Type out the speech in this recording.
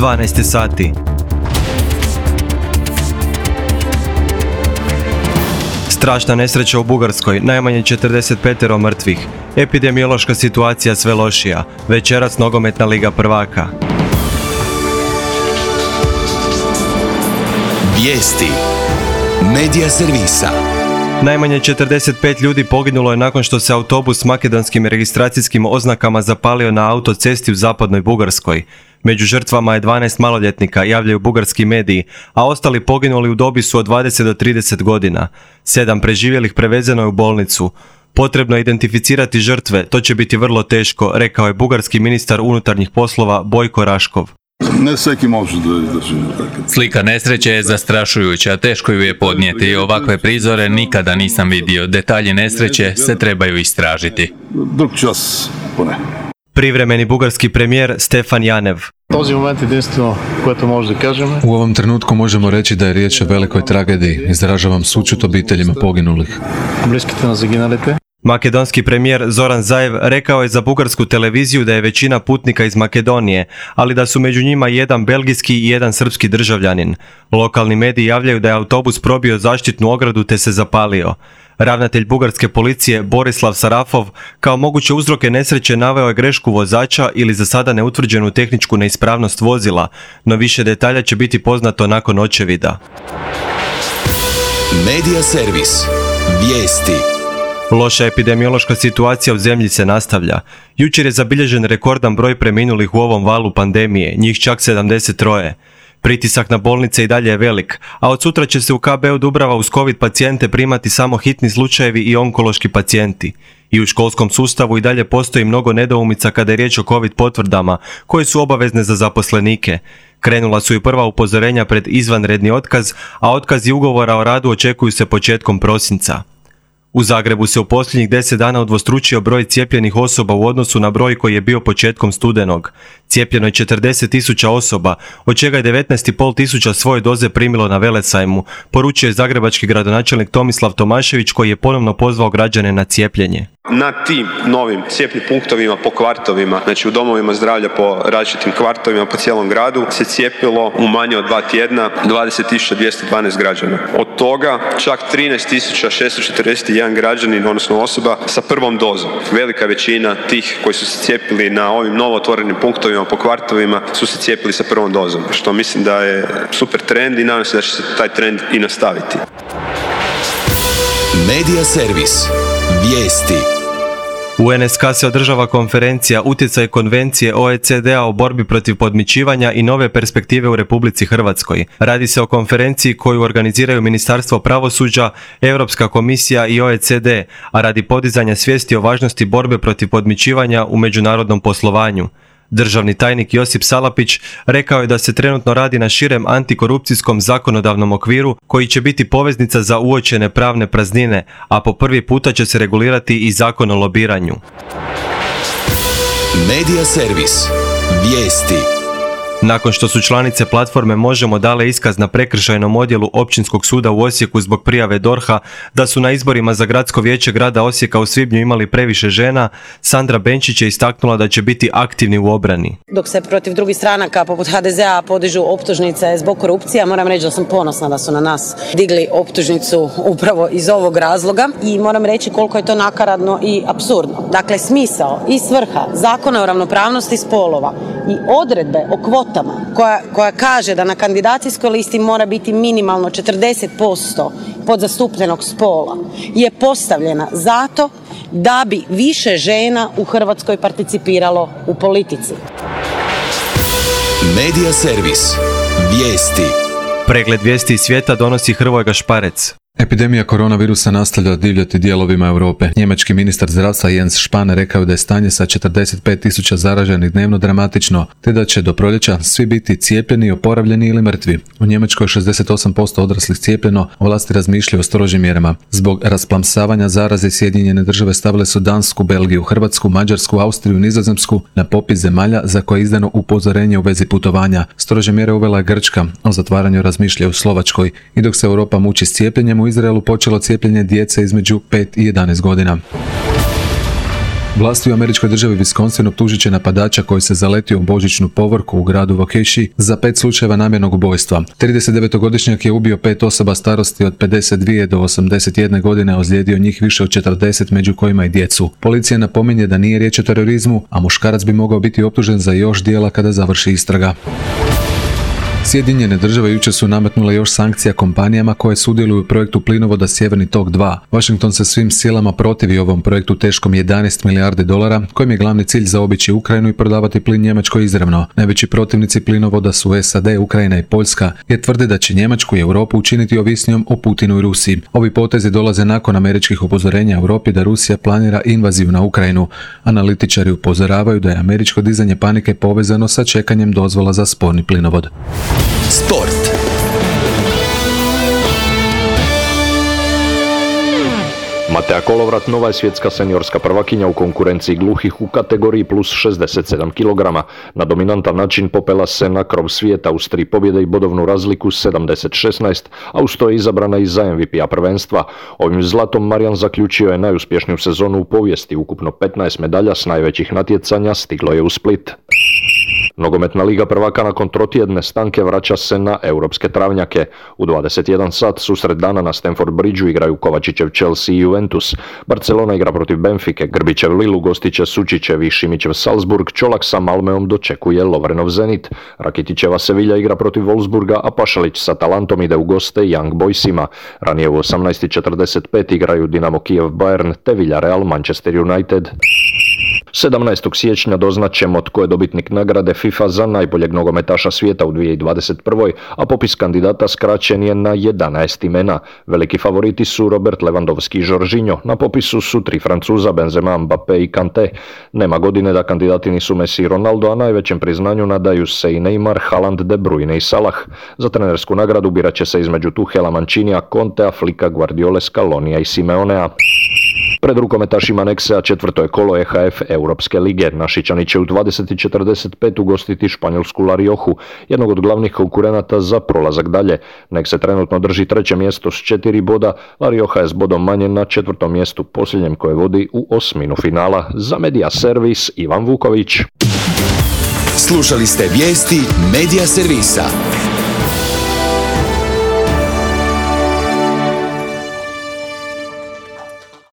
12 sati. Strašna nesreća u Bugarskoj, najmanje 45 mrtvih. Epidemiološka situacija sve lošija. Večeras nogometna liga prvaka. Vijesti. Medija servisa. Najmanje 45 ljudi poginulo je nakon što se autobus s makedonskim registracijskim oznakama zapalio na autocesti u zapadnoj Bugarskoj. Među žrtvama je 12 maloljetnika, javljaju bugarski mediji, a ostali poginuli u dobi su od 20 do 30 godina. 7 preživjelih prevezeno je u bolnicu. Potrebno je identificirati žrtve, to će biti vrlo teško, rekao je bugarski ministar unutarnjih poslova Bojko Raškov. Ne svaki može da izdrži. Slika nesreće je zastrašujuća, teško ju je podnijeti. Ovakve prizore nikada nisam vidio. Detalji nesreće se trebaju istražiti. Drug čas, pone. Privremeni bugarski premijer Stefan Janev. U ovom trenutku možemo reći da je riječ o velikoj tragediji. Izražavam sućut obiteljima poginulih. Makedonski premijer Zoran Zaev rekao je za bugarsku televiziju da je većina putnika iz Makedonije, ali da su među njima jedan belgijski i jedan srpski državljanin. Lokalni mediji javljaju da je autobus probio zaštitnu ogradu te se zapalio. Ravnatelj bugarske policije Borislav Sarafov kao moguće uzroke nesreće naveo je grešku vozača ili za sada neutvrđenu tehničku neispravnost vozila, no više detalja će biti poznato nakon očevida. Medija servis. Vijesti. Loša epidemiološka situacija u zemlji se nastavlja. Jučer je zabilježen rekordan broj preminulih u ovom valu pandemije, njih čak 73. Pritisak na bolnice i dalje je velik, a od sutra će se u KB-u Dubrava uz COVID pacijente primati samo hitni slučajevi i onkološki pacijenti. I u školskom sustavu i dalje postoji mnogo nedoumica kada je riječ o COVID potvrdama, koje su obavezne za zaposlenike. Krenula su i prva upozorenja pred izvanredni otkaz, a otkazi ugovora o radu očekuju se početkom prosinca. U Zagrebu se u posljednjih 10 dana udvostručio broj cijepljenih osoba u odnosu na broj koji je bio početkom studenog. Cijepljeno je 40.000 osoba, od čega je 19.500 svoje doze primilo na Velesajmu, poručio je zagrebački gradonačelnik Tomislav Tomašević koji je ponovno pozvao građane na cijepljenje. Na tim novim cijepnim punktovima po kvartovima, znači u domovima zdravlja po različitim kvartovima po cijelom gradu, se cijepilo u manje od 2 tjedna 20.212 građana. Od toga čak 13.641 građanin, odnosno osoba sa prvom dozom. Velika većina tih koji su se cijepili na ovim novo otvorenim punktovima po kvartovima su se cijepili sa prvom dozom, što mislim da je super trend i nadam se da će se taj trend i nastaviti. Medija servis. Vijesti. U NSK se održava konferencija Utjecaj konvencije OECD-a o borbi protiv podmićivanja i nove perspektive u Republici Hrvatskoj. Radi se o konferenciji koju organiziraju Ministarstvo pravosuđa, Europska komisija i OECD, a radi podizanja svijesti o važnosti borbe protiv podmićivanja u međunarodnom poslovanju. Državni tajnik Josip Salapić rekao je da se trenutno radi na širem antikorupcijskom zakonodavnom okviru koji će biti poveznica za uočene pravne praznine, a po prvi puta će se regulirati i zakon o lobiranju. Medija servis. Vijesti. Nakon što su članice platforme Možemo dale iskaz na prekršajnom odjelu Općinskog suda u Osijeku zbog prijave DORH-a da su na izborima za gradsko vijeće grada Osijeka u svibnju imali previše žena, Sandra Benčić je istaknula da će biti aktivni u obrani. Dok se protiv drugih stranaka poput HDZ-a podižu optužnice zbog korupcija, moram reći da sam ponosna da su na nas digli optužnicu upravo iz ovog razloga i moram reći koliko je to nakaradno i apsurdno. Dakle, smisao i svrha Zakona o ravnopravnosti spolova i odredbe o kvotama koja kaže da na kandidacijskoj listi mora biti minimalno 40% podzastupljenog spola je postavljena zato da bi više žena u Hrvatskoj participiralo u politici. Medija servis. Vijesti. Pregled vijesti iz svijeta donosi Hrvoje Gašparec. Epidemija koronavirusa nastavlja divljati dijelovima Europe. Njemački ministar zdravstva Jens Spahn rekao da je stanje sa 45.000 zaraženih dnevno dramatično, te da će do proljeća svi biti cijepljeni, oporavljeni ili mrtvi. U Njemačkoj 68% odraslih cijepljeno, vlasti razmišljaju o strožim mjerama. Zbog rasplamsavanja zaraze Sjedinjene države stavile su Dansku, Belgiju, Hrvatsku, Mađarsku, Austriju, Nizozemsku na popis zemalja za koje je izdano upozorenje u vezi putovanja. Strože mjere uvela je Grčka, o zatvaranju razmišljaju u Slovačkoj i dok se Europa muči s cijepljenjem, u Izraelu počelo cijepljenje djece između 5 i 11 godina. Vlasti u američkoj državi Wisconsin optužit će napadača koji se zaletio u božićnu povorku u gradu Waukesha za 5 slučajeva namjernog ubojstva. 39-godišnjak je ubio 5 osoba starosti od 52 do 81 godine, a ozlijedio njih više od 40, među kojima i djecu. Policija napominje da nije riječ o terorizmu, a muškarac bi mogao biti optužen za još djela kada završi istraga. Sjedinjene države jučer su nametnule još sankcija kompanijama koje sudjeluju u projektu plinovoda Sjeverni tok 2. Washington se svim silama protivi ovom projektu teškom $11 milijardi, kojem je glavni cilj zaobići Ukrajinu i prodavati plin Njemačkoj izravno. Najveći protivnici plinovoda su SAD, Ukrajina i Poljska, jer tvrde da će Njemačku i Europu učiniti ovisnijom o Putinu i Rusiji. Ovi potezi dolaze nakon američkih upozorenja Europi da Rusija planira invaziju na Ukrajinu. Analitičari upozoravaju da je američko dizanje panike povezano sa čekanjem dozvola za sporni plinovod. Sport. Matea Kolovrat nova je svjetska seniorska prvakinja u konkurenciji gluhih u kategoriji plus 67 kg. Na dominantan način popela se na krov svijeta uz 3 pobjede i bodovnu razliku 70-16, a uz to je izabrana i za MVP-a prvenstva. Ovim zlatom Marijan zaključio je najuspješniju sezonu u povijesti, ukupno 15 medalja s najvećih natjecanja stiglo je u Split. Nogometna liga prvaka nakon trotjedne stanke vraća se na europske travnjake. U 21 sat susret dana na Stamford Bridgeu igraju Kovačićev Chelsea i Juventus. Barcelona igra protiv Benfike, Grbićev Lille gostiće Sučićev i Šimićev Salzburg, Čolak sa Malmeom dočekuje Lovrenov Zenit. Rakitićeva Sevilla igra protiv Wolfsburga, a Pašalić sa Talantom ide u goste Young Boysima. Ranije u 18:45 igraju Dinamo Kijev Bayern te Villarreal Manchester United. 17. siječnja doznaćemo tko je dobitnik nagrade FIFA za najboljeg nogometaša svijeta u 2021. a popis kandidata skraćen je na 11 imena. Veliki favoriti su Robert Lewandowski i Jorginho, na popisu su 3 Francuza, Benzema, Mbappé i Kanté. Nema godine da kandidati nisu Messi i Ronaldo, a najvećem priznanju nadaju se i Neymar, Haaland, De Bruyne i Salah. Za trenersku nagradu birat će se između Tuchela, Mancinija, Contea, Flika, Guardiole, Scalonija i Simeonea. Pred rukometašima Nexea 4. je kolo EHF Europske lige. Našičani će u 20:45 ugostiti španjolsku La Rioju, jednog od glavnih konkurenata za prolazak dalje. Nexe trenutno drži 3. mjesto s 4 boda, La Rioja je s bodom manje na 4. mjestu, posljednjem koje vodi u osminu finala. Za Media Servis Ivan Vuković. Slušali ste vijesti Media Servisa.